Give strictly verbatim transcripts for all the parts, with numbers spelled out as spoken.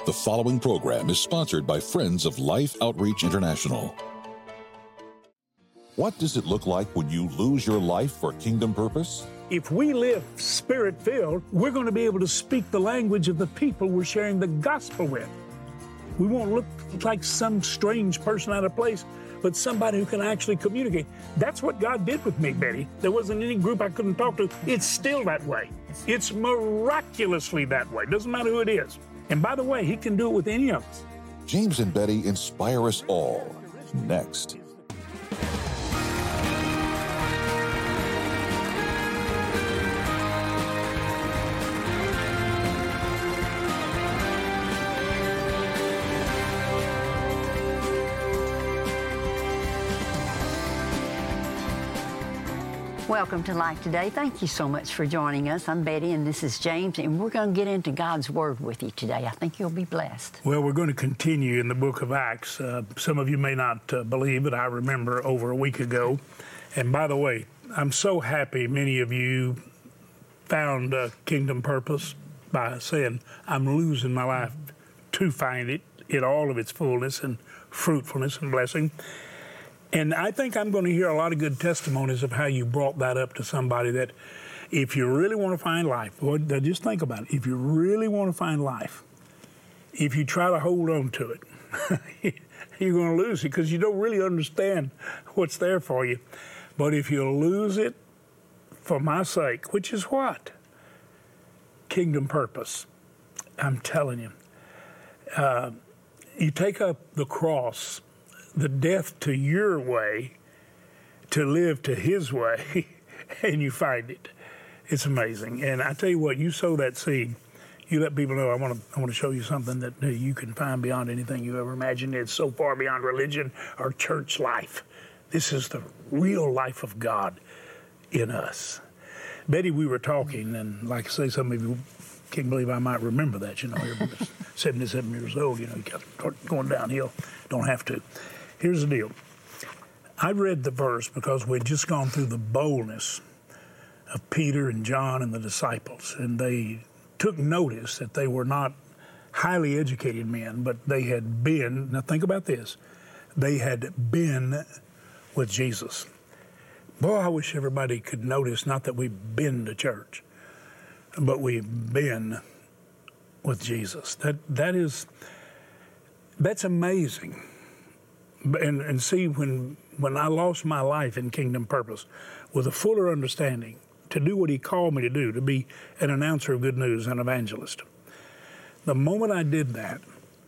The following program is sponsored by Friends of Life Outreach International. What does it look like when you lose your life for kingdom purpose? If we live Spirit-filled, we're going to be able to speak the language of the people we're sharing the gospel with. We won't look like some strange person out of place, but somebody who can actually communicate. That's what God did with me, Betty. There wasn't any group I couldn't talk to. It's still that way. It's miraculously that way. Doesn't matter who it is. And by the way, He can do it with any of us. James and Betty inspire us all. Next. Welcome to Life Today. Thank you so much for joining us. I'm Betty, and this is James, and we're going to get into God's Word with you today. I think you'll be blessed. Well, we're going to continue in the book of Acts. Uh, some of you may not uh, believe, but I remember over a week ago. And by the way, I'm so happy many of you found uh, kingdom purpose by saying, I'm losing my life to find it in all of its fullness and fruitfulness and blessing. And I think I'm going to hear a lot of good testimonies of how you brought that up to somebody that if you really want to find life, well, just think about it. If you really want to find life, if you try to hold on to it, you're going to lose it because you don't really understand what's there for you. But if you lose it for my sake, which is what? Kingdom purpose. I'm telling you. Uh, you take up the cross, the death to your way, to live to His way, and you find it. It's amazing. And I tell you what, you sow that seed, you let people know, I want to I want to show you something that uh, you can find beyond anything you ever imagined. It's so far beyond religion or church life. This is the real life of God in us. Betty, we were talking, and like I say, some of you can't believe I might remember that. You know, you're seventy-seven years old, you know, you got to start going downhill. Don't have to. Here's the deal. I read the verse because we'd just gone through the boldness of Peter and John and the disciples, and they took notice that they were not highly educated men, but they had been, now think about this, they had been with Jesus. Boy, I wish everybody could notice, not that we've been to church, but we've been with Jesus. That that is, that's amazing. And, and see, when when I lost my life in kingdom purpose with a fuller understanding to do what He called me to do, to be an announcer of good news, an evangelist, the moment I did that,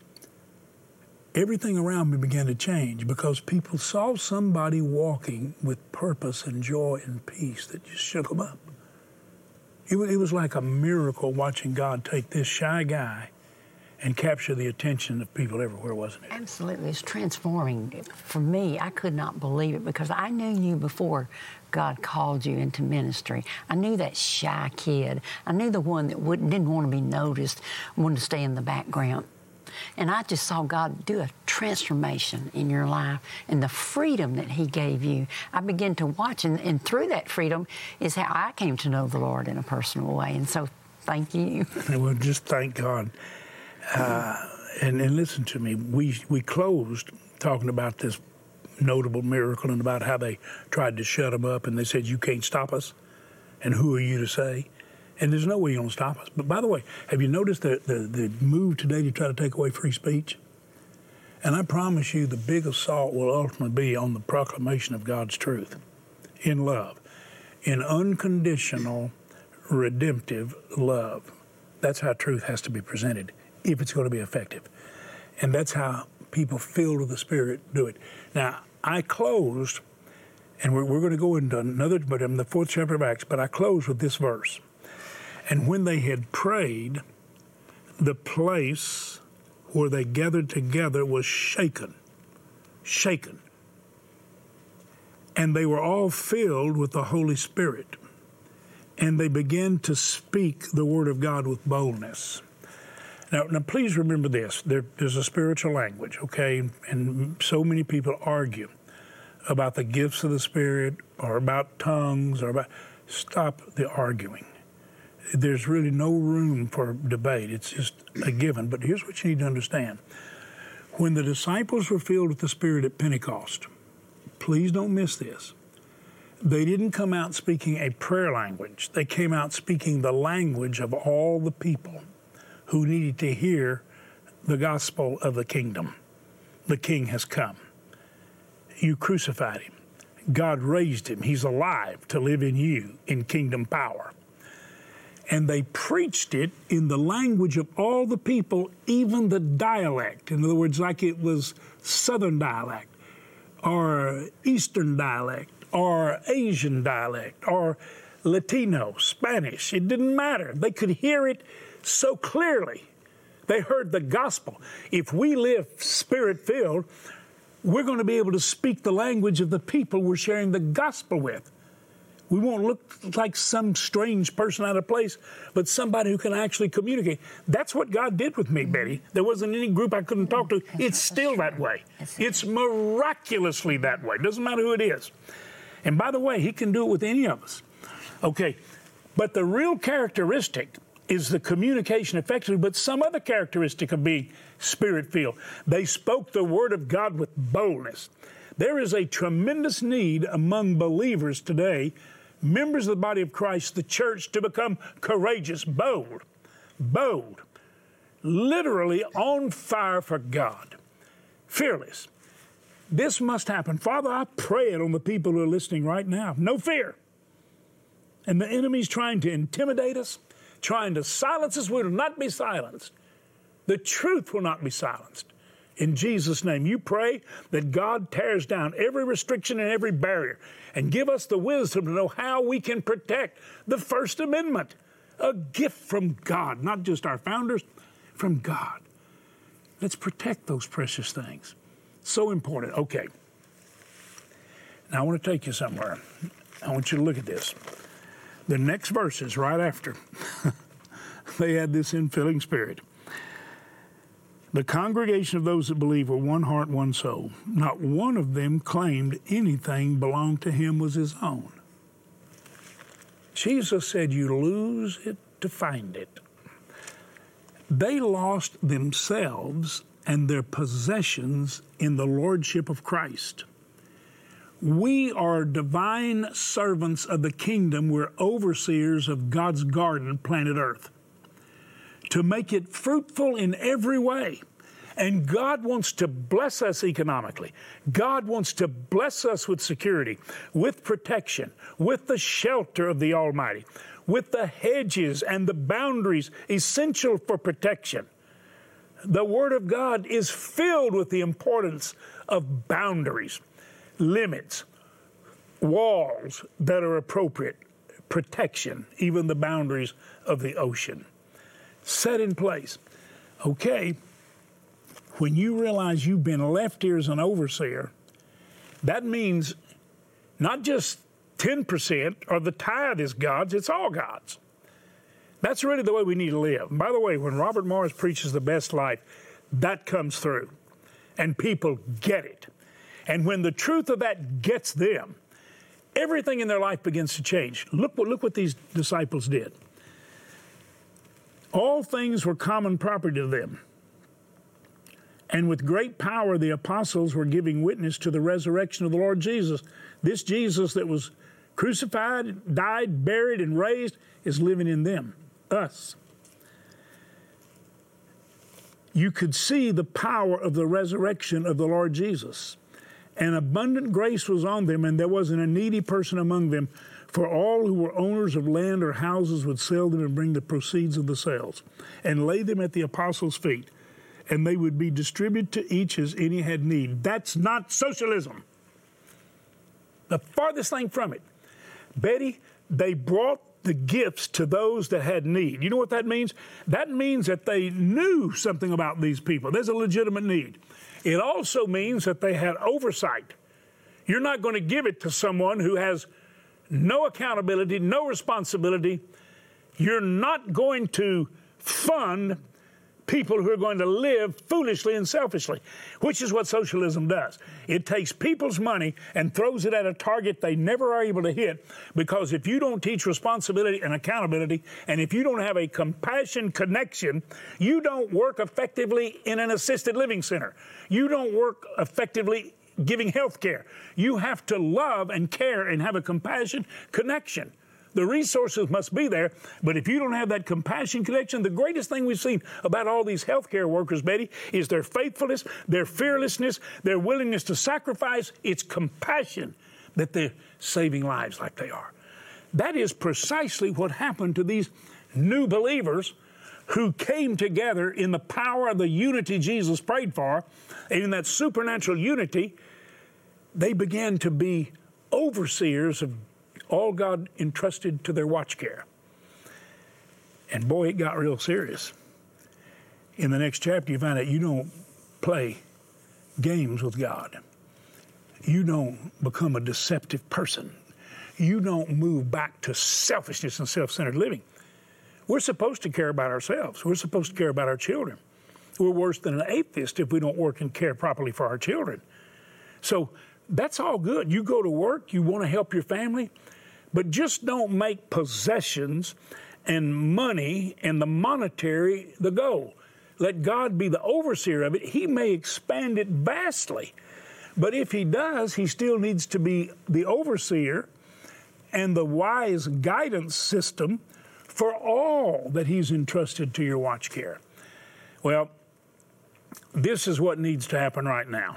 everything around me began to change because people saw somebody walking with purpose and joy and peace that just shook them up. It, it was like a miracle watching God take this shy guy and capture the attention of people everywhere, wasn't it? Absolutely. It's transforming. For me, I could not believe it because I knew you before God called you into ministry. I knew that shy kid. I knew the one that wouldn't, didn't want to be noticed, wanted to stay in the background. And I just saw God do a transformation in your life and the freedom that He gave you. I began to watch, and, and through that freedom is how I came to know the Lord in a personal way. And so thank you. Well, just thank God. Uh, and, and listen to me, we we closed talking about this notable miracle and about how they tried to shut him up and they said, you can't stop us, and who are you to say? And there's no way you're going to stop us. But by the way, have you noticed the, the, the move today to try to take away free speech? And I promise you the big assault will ultimately be on the proclamation of God's truth in love, in unconditional, redemptive love. That's how truth has to be presented if it's going to be effective. And that's how people filled with the Spirit do it. Now, I closed, and we're, we're going to go into another, but in the fourth chapter of Acts, but I closed with this verse. And when they had prayed, the place where they gathered together was shaken, shaken. And they were all filled with the Holy Spirit. And they began to speak the word of God with boldness. Now, now please remember this. There, there's a spiritual language, okay? And so many people argue about the gifts of the Spirit or about tongues or about... Stop the arguing. there's really no room for debate. It's just a given. But here's what you need to understand. When the disciples were filled with the Spirit at Pentecost, please don't miss this. They didn't come out speaking a prayer language. They came out speaking the language of all the people who needed to hear the gospel of the kingdom. The King has come. You crucified him. God raised him. He's alive to live in you in kingdom power. And they preached it in the language of all the people, even the dialect. In other words, like it was Southern dialect or Eastern dialect or Asian dialect or Latino, Spanish. It didn't matter. They could hear it so clearly. They heard the gospel. If we live Spirit-filled, we're going to be able to speak the language of the people we're sharing the gospel with. We won't look like some strange person out of place, but somebody who can actually communicate. That's what God did with me, Betty. There wasn't any group I couldn't talk to. It's still that way. It's miraculously that way. Doesn't matter who it is. And by the way, he can do it with any of us. Okay, but the real characteristic is the communication effectively, but some other characteristic of being Spirit-filled. They spoke the word of God with boldness. There is a tremendous need among believers today, members of the body of Christ, the church, to become courageous, bold, bold, literally on fire for God, fearless. This must happen. Father, I pray it on the people who are listening right now. No fear. And the enemy's trying to intimidate us, trying to silence us. We will not be silenced. The truth will not be silenced. In Jesus' name, you pray that God tears down every restriction and every barrier and give us the wisdom to know how we can protect the First Amendment, a gift from God, not just our founders, from God. Let's protect those precious things. So important. Okay. Now I want to take you somewhere. I want you to look at this. The next verses right after, they had this infilling spirit. The congregation of those that believe were one heart, one soul. Not one of them claimed anything belonged to him was his own. Jesus said, you lose it to find it. They lost themselves and their possessions in the lordship of Christ. We are divine servants of the kingdom. We're overseers of God's garden, planet Earth, to make it fruitful in every way. And God wants to bless us economically. God wants to bless us with security, with protection, with the shelter of the Almighty, with the hedges and the boundaries essential for protection. The Word of God is filled with the importance of boundaries, limits, walls that are appropriate, protection, even the boundaries of the ocean. Set in place. Okay, when you realize you've been left here as an overseer, that means not just ten percent or the tithe is God's, it's all God's. That's really the way we need to live. And by the way, when Robert Morris preaches the best life, that comes through, and people get it. And when the truth of that gets them, everything in their life begins to change. Look what, look what these disciples did. All things were common property to them. And with great power, the apostles were giving witness to the resurrection of the Lord Jesus. This Jesus that was crucified, died, buried, and raised is living in them, us. You could see the power of the resurrection of the Lord Jesus. And abundant grace was on them, and there wasn't a needy person among them. For all who were owners of land or houses would sell them and bring the proceeds of the sales and lay them at the apostles' feet, and they would be distributed to each as any had need. That's not socialism. The farthest thing from it. Betty, they brought the gifts to those that had need. You know what that means? That means that they knew something about these people. There's a legitimate need. It also means that they had oversight. You're not going to give it to someone who has no accountability, no responsibility. You're not going to fund people who are going to live foolishly and selfishly, which is what socialism does. It takes people's money and throws it at a target they never are able to hit, because if you don't teach responsibility and accountability, and if you don't have a compassion connection, you don't work effectively in an assisted living center. You don't work effectively giving health care. You have to love and care and have a compassion connection. The resources must be there, but if you don't have that compassion connection, the greatest thing we've seen about all these healthcare workers, Betty, is their faithfulness, their fearlessness, their willingness to sacrifice. It's compassion that they're saving lives like they are. That is precisely what happened to these new believers who came together in the power of the unity Jesus prayed for, and in that supernatural unity, they began to be overseers of all God entrusted to their watch care. And boy, it got real serious. In the next chapter, you find out you don't play games with God. You don't become a deceptive person. You don't move back to selfishness and self-centered living. We're supposed to care about ourselves. We're supposed to care about our children. We're worse than an atheist if we don't work and care properly for our children. So that's all good. You go to work, you want to help your family, but just don't make possessions and money and the monetary the goal. Let God be the overseer of it. He may expand it vastly, but if he does, he still needs to be the overseer and the wise guidance system for all that he's entrusted to your watch care. Well, this is what needs to happen right now.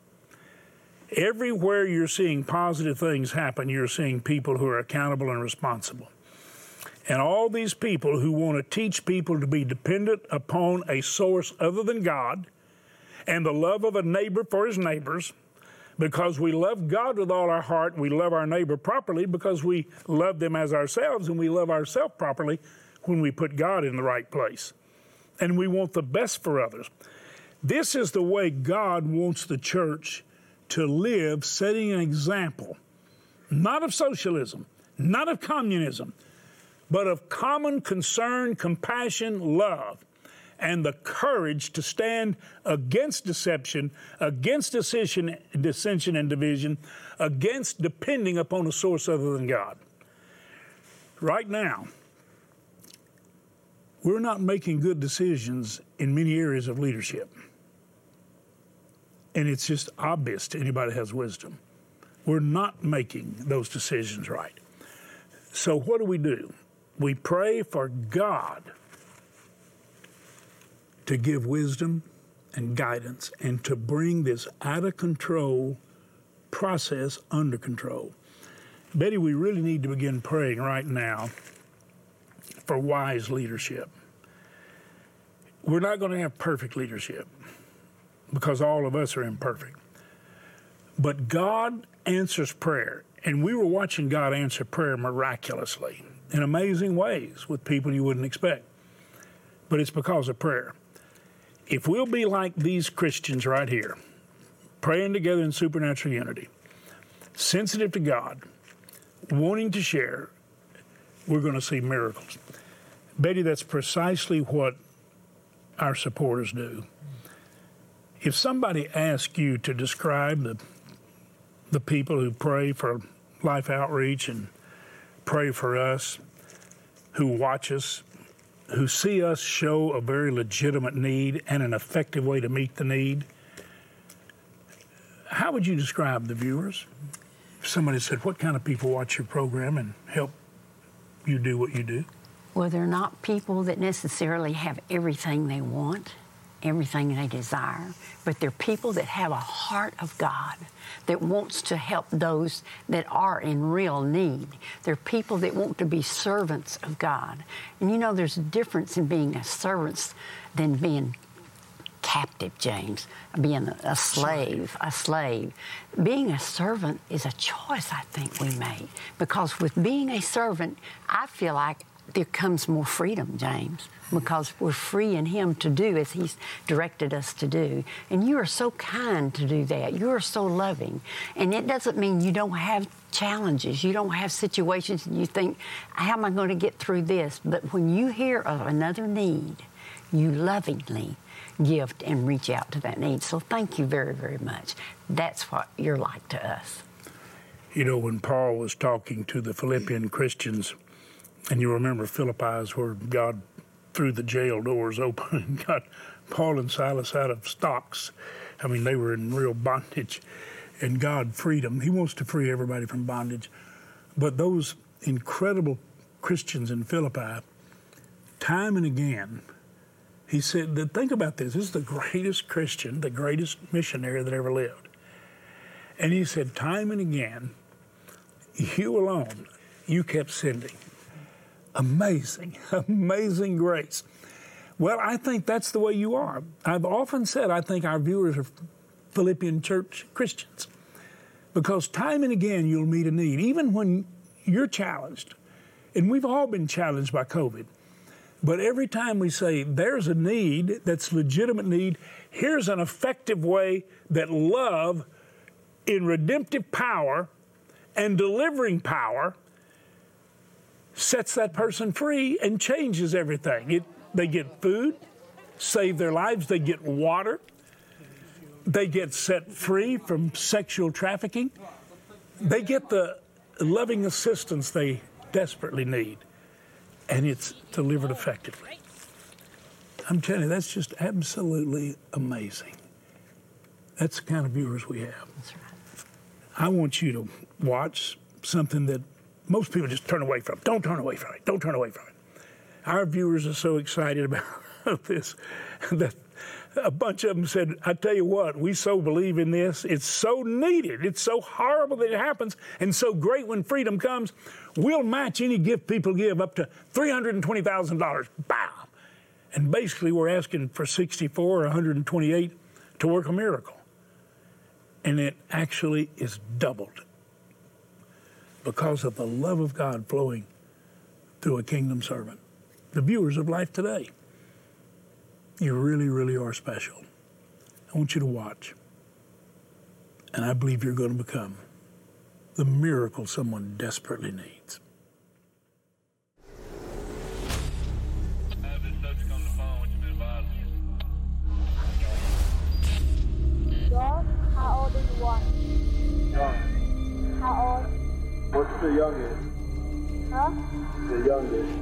Everywhere you're seeing positive things happen, you're seeing people who are accountable and responsible. And all these people who want to teach people to be dependent upon a source other than God and the love of a neighbor for his neighbors, because we love God with all our heart, we love our neighbor properly because we love them as ourselves, and we love ourselves properly when we put God in the right place. And we want the best for others. This is the way God wants the church to live, setting an example, not of socialism, not of communism, but of common concern, compassion, love, and the courage to stand against deception, against dissension, dissension and division, against depending upon a source other than God. Right now, we're not making good decisions in many areas of leadership. And it's just obvious to anybody that has wisdom. We're not making those decisions right. So what do we do? We pray for God to give wisdom and guidance and to bring this out-of-control process under control. Betty, we really need to begin praying right now for wise leadership. We're not going to have perfect leadership, because all of us are imperfect. But God answers prayer, and we were watching God answer prayer miraculously in amazing ways with people you wouldn't expect. But it's because of prayer. If we'll be like these Christians right here, praying together in supernatural unity, sensitive to God, wanting to share, we're going to see miracles. Betty, that's precisely what our supporters do. If somebody asks you to describe the the people who pray for Life Outreach and pray for us, who watch us, who see us show a very legitimate need and an effective way to meet the need, how would you describe the viewers? If somebody said, what kind of people watch your program and help you do what you do? Well, they're not people that necessarily have everything they want, everything they desire, but they're people that have a heart of God, that wants to help those that are in real need. They're people that want to be servants of God. And you know, there's a difference in being a servant than being captive, James, being a slave, a slave. Being a servant is a choice I think we make, because with being a servant, I feel like there comes more freedom, James, because we're free in Him to do as He's directed us to do. And you are so kind to do that. You are so loving. And it doesn't mean you don't have challenges. You don't have situations and you think, how am I going to get through this? But when you hear of another need, you lovingly give and reach out to that need. So thank you very, very much. That's what you're like to us. You know, when Paul was talking to the Philippian Christians, and you remember Philippi is where God threw the jail doors open and got Paul and Silas out of stocks. I mean, they were in real bondage, and God freed them. He wants to free everybody from bondage. But those incredible Christians in Philippi, time and again, he said that, think about this, this is the greatest Christian, the greatest missionary that ever lived. And he said, time and again, you alone, you kept sending. Amazing, amazing grace. Well, I think that's the way you are. I've often said I think our viewers are Philippian church Christians, because time and again you'll meet a need, even when you're challenged. And we've all been challenged by COVID. But every time we say there's a need that's legitimate need, here's an effective way that love in redemptive power and delivering power sets that person free and changes everything. It, they get food, save their lives, they get water, they get set free from sexual trafficking, they get the loving assistance they desperately need, and it's delivered effectively. I'm telling you, that's just absolutely amazing. That's the kind of viewers we have. That's right. I want you to watch something that most people just turn away from. Don't turn away from it. Don't turn away from it. Our viewers are so excited about this that a bunch of them said, I tell you what, we so believe in this. It's so needed. It's so horrible that it happens, and so great when freedom comes. We'll match any gift people give up to three hundred twenty thousand dollars. Bam! And basically we're asking for sixty-four or one hundred twenty-eight to work a miracle. And it actually is doubled because of the love of God flowing through a kingdom servant. The viewers of Life Today, you really, really are special. I want you to watch. And I believe you're going to become the miracle someone desperately needs. John, how old is one? John. How old? What's the youngest? Huh? The youngest.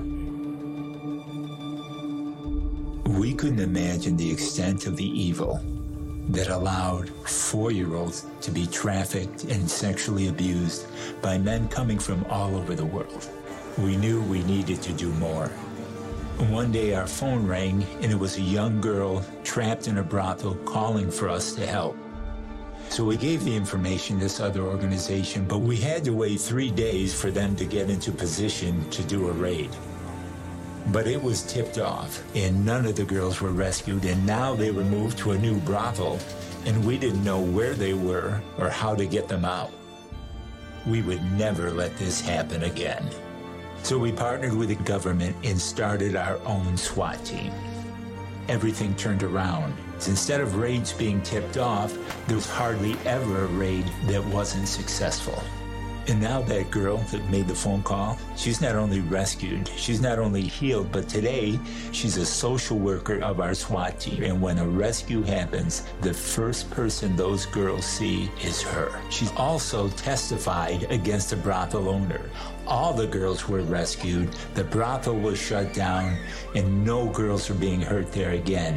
We couldn't imagine the extent of the evil that allowed four-year-olds to be trafficked and sexually abused by men coming from all over the world. We knew we needed to do more. One day our phone rang, and it was a young girl trapped in a brothel calling for us to help. So we gave the information to this other organization, but we had to wait three days for them to get into position to do a raid. But it was tipped off, and none of the girls were rescued, and now they were moved to a new brothel, and we didn't know where they were or how to get them out. We would never let this happen again. So we partnered with the government and started our own SWAT team. Everything turned around. Instead of raids being tipped off, there was hardly ever a raid that wasn't successful. And now that girl that made the phone call, she's not only rescued, she's not only healed, but today she's a social worker of our SWAT team. And when a rescue happens, the first person those girls see is her. She's also testified against the brothel owner. All the girls were rescued, the brothel was shut down, and no girls are being hurt there again.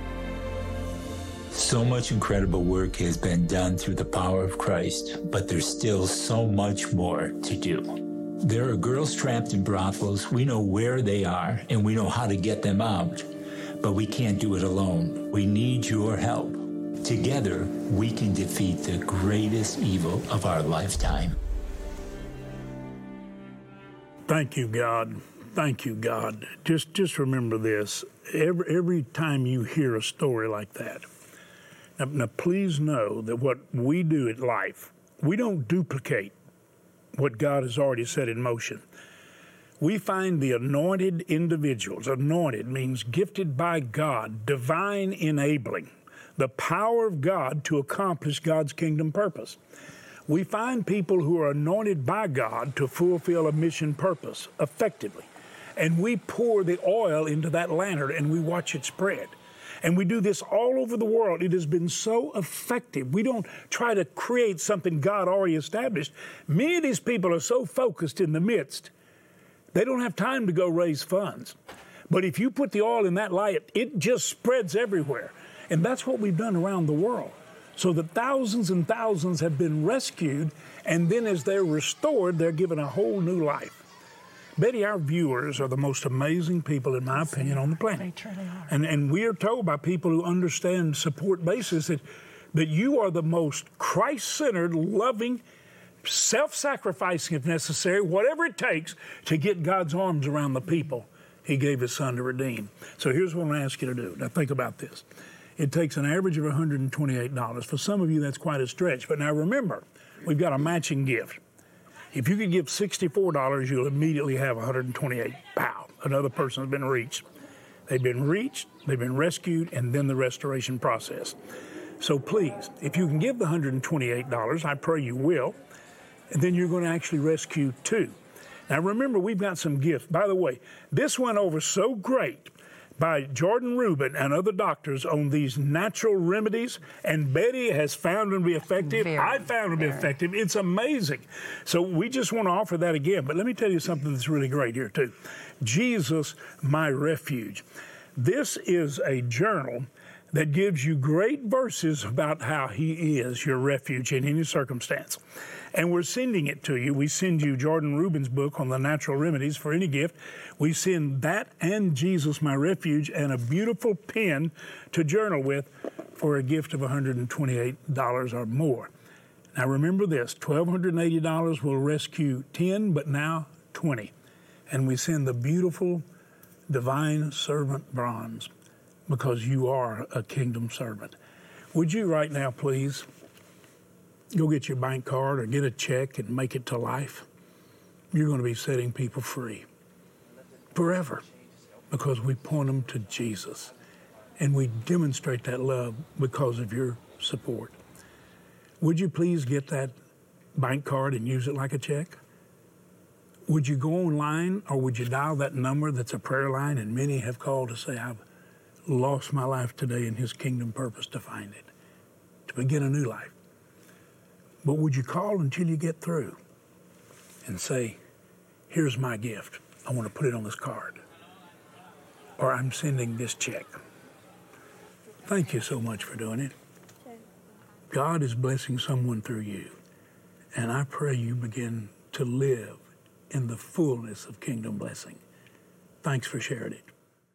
So much incredible work has been done through the power of Christ, but there's still so much more to do. There are girls trapped in brothels. We know where they are, and we know how to get them out, but we can't do it alone. We need your help. Together, we can defeat the greatest evil of our lifetime. Thank you, God. Thank you, God. Just, just remember this. Every, every time you hear a story like that, Now, now, please know that what we do at Life, we don't duplicate what God has already set in motion. We find the anointed individuals. Anointed means gifted by God, divine enabling, the power of God to accomplish God's kingdom purpose. We find people who are anointed by God to fulfill a mission purpose effectively. and we pour the oil into that lantern and we watch it spread. And we do this all over the world. It has been so effective. We don't try to create something God already established. Many of these people are so focused in the midst, they don't have time to go raise funds. But if you put the oil in that light, it just spreads everywhere. And that's what we've done around the world. So that thousands and thousands have been rescued, and then as they're restored, they're given a whole new life. Betty, our viewers are the most amazing people, in my opinion, on the planet. They truly are. And, and we are told by people who understand support basis that, that you are the most Christ-centered, loving, self-sacrificing, if necessary, whatever it takes to get God's arms around the people He gave His Son to redeem. So here's what I'm going to ask you to do. Now think about this. It takes an average of one hundred twenty-eight dollars. For some of you, that's quite a stretch. But now remember, we've got a matching gift. If you could give sixty-four dollars, you'll immediately have one hundred twenty-eight. Pow! Another person has been reached. They've been reached, they've been rescued, and then the restoration process. So please, if you can give the one hundred twenty-eight dollars, I pray you will, and then you're going to actually rescue two. Now remember, we've got some gifts. By the way, this went over so great by Jordan Rubin and other doctors on these natural remedies, and Betty has found them to be effective. Very, I found them to be very. effective. It's amazing. So we just want to offer that again. But let me tell you something that's really great here, too. Jesus, My Refuge. This is a journal that gives you great verses about how He is your refuge in any circumstance. And we're sending it to you. We send you Jordan Rubin's book on the natural remedies for any gift. We send that and Jesus, My Refuge, and a beautiful pen to journal with for a gift of one hundred twenty-eight dollars or more. Now remember this, one thousand two hundred eighty dollars will rescue ten, but now twenty. And we send the beautiful Divine Servant bronze because you are a kingdom servant. Would you right now, please, go get your bank card or get a check and make it to life? You're going to be setting people free forever because we point them to Jesus. And we demonstrate that love because of your support. Would you please get that bank card and use it like a check? Would you go online or would you dial that number that's a prayer line, and many have called to say, I've lost my life today in His kingdom purpose to find it, to begin a new life. But would you call until you get through and say, here's my gift. I want to put it on this card. Or I'm sending this check. Thank you so much for doing it. God is blessing someone through you. And I pray you begin to live in the fullness of kingdom blessing. Thanks for sharing it.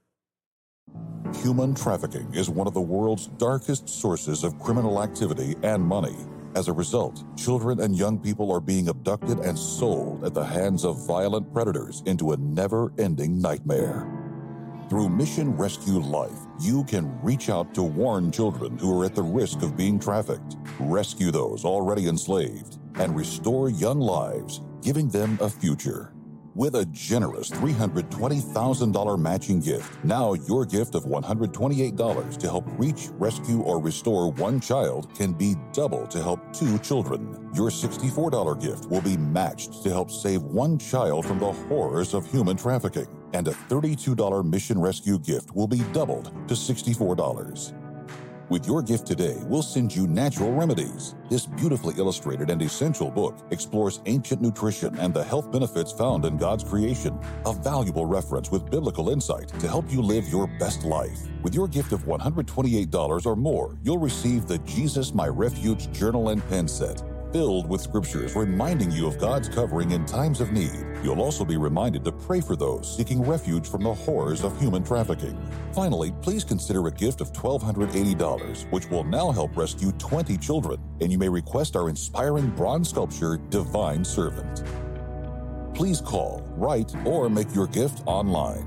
Human trafficking is one of the world's darkest sources of criminal activity and money. As a result, children and young people are being abducted and sold at the hands of violent predators into a never-ending nightmare. Through Mission Rescue Life, you can reach out to warn children who are at the risk of being trafficked, rescue those already enslaved, and restore young lives, giving them a future. With a generous three hundred twenty thousand dollars matching gift, now your gift of one hundred twenty-eight dollars to help reach, rescue, or restore one child can be double to help two children. Your sixty-four dollars gift will be matched to help save one child from the horrors of human trafficking. And a thirty-two dollars Mission Rescue gift will be doubled to sixty-four dollars. With your gift today, we'll send you Natural Remedies. This beautifully illustrated and essential book explores ancient nutrition and the health benefits found in God's creation. A valuable reference with biblical insight to help you live your best life. With your gift of one hundred twenty-eight dollars or more, you'll receive the Jesus, My Refuge journal and pen set, filled with scriptures reminding you of God's covering in times of need. You'll also be reminded to pray for those seeking refuge from the horrors of human trafficking. Finally, please consider a gift of one thousand two hundred eighty dollars, which will now help rescue twenty children, and you may request our inspiring bronze sculpture, Divine Servant. Please call, write, or make your gift online.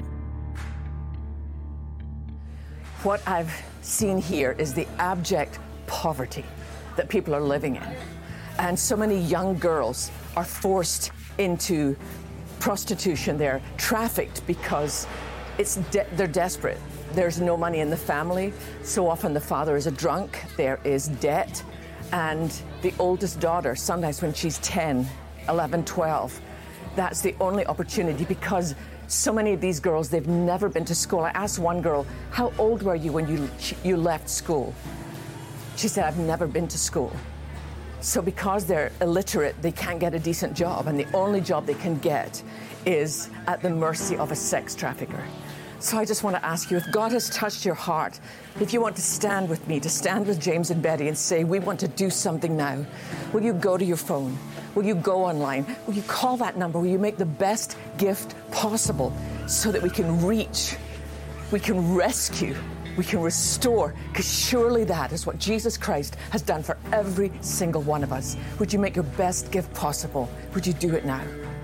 What I've seen here is the abject poverty that people are living in. And so many young girls are forced into prostitution. They're trafficked because it's de- they're desperate. There's no money in the family. So often the father is a drunk. There is debt. And the oldest daughter, sometimes when she's ten, eleven, twelve, that's the only opportunity because So many of these girls, they've never been to school. I asked one girl, how old were you when you, you left school? She said, I've never been to school. So because they're illiterate, they can't get a decent job, and the only job they can get is at the mercy of a sex trafficker. So I just want to ask you, if God has touched your heart, if you want to stand with me, to stand with James and Betty and say, we want to do something now, will you go to your phone? Will you go online? Will you call that number? Will you make the best gift possible so that we can reach, we can rescue, we can restore? Because surely that is what Jesus Christ has done for every single one of us. Would you make your best gift possible? Would you do it now?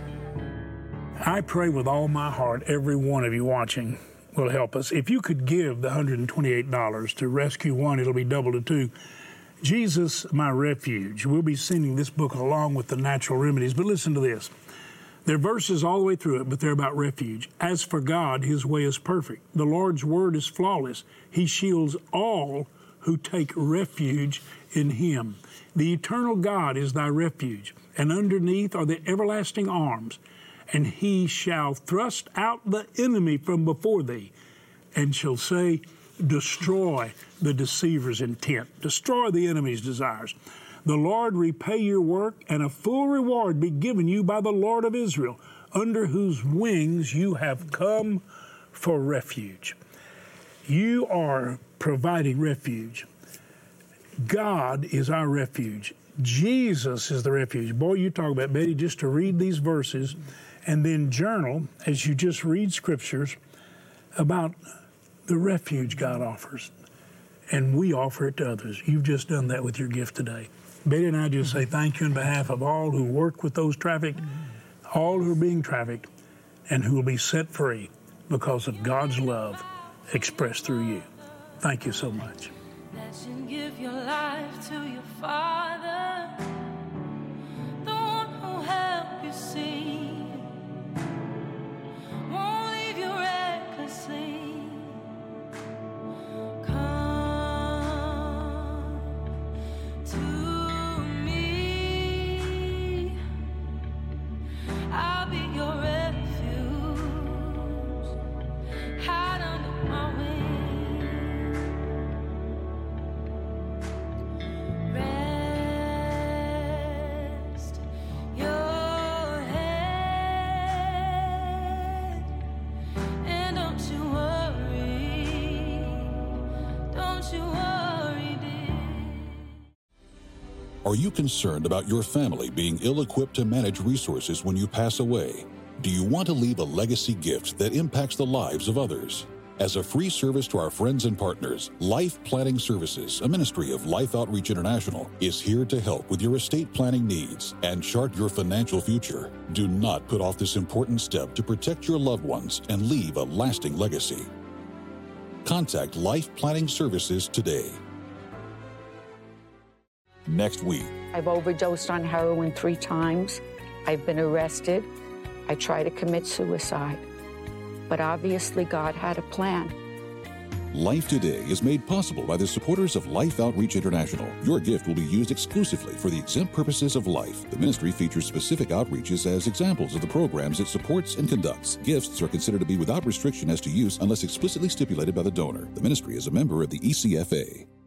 I pray with all my heart every one of you watching will help us. If you could give the one hundred twenty-eight dollars to rescue one, it'll be double to two. Jesus, my refuge. We'll be sending this book along with the natural remedies. But listen to this. There are verses all the way through it, but they're about refuge. As for God, his way is perfect. The Lord's word is flawless. He shields all who take refuge in him. The eternal God is thy refuge, and underneath are the everlasting arms. And he shall thrust out the enemy from before thee, and shall say, destroy the deceiver's intent, destroy the enemy's desires. The Lord repay your work, and a full reward be given you by the Lord of Israel, under whose wings you have come for refuge. You are providing refuge. God is our refuge. Jesus is the refuge. Boy, you talk about, Betty, just to read these verses and then journal as you just read scriptures about the refuge God offers. And we offer it to others. You've just done that with your gift today. Betty and I just say thank you on behalf of all who work with those trafficked, all who are being trafficked, and who will be set free because of God's love expressed through you. Thank you so much. That you give your life to your Father, the one who helped you see. Won't leave you recklessly. Come to me. I'll be your refuge. Hide under my wings. Rest your head, and don't you worry, don't you worry, dear. Are you concerned about your family being ill-equipped to manage resources when you pass away? Do you want to leave a legacy gift that impacts the lives of others? As a free service to our friends and partners, Life Planning Services, a ministry of Life Outreach International, is here to help with your estate planning needs and chart your financial future. Do not put off this important step to protect your loved ones and leave a lasting legacy. Contact Life Planning Services today. Next week. I've overdosed on heroin three times. I've been arrested. I tried to commit suicide. But obviously God had a plan. Life Today is made possible by the supporters of Life Outreach International. Your gift will be used exclusively for the exempt purposes of life. The ministry features specific outreaches as examples of the programs it supports and conducts. Gifts are considered to be without restriction as to use unless explicitly stipulated by the donor. The ministry is a member of the E C F A.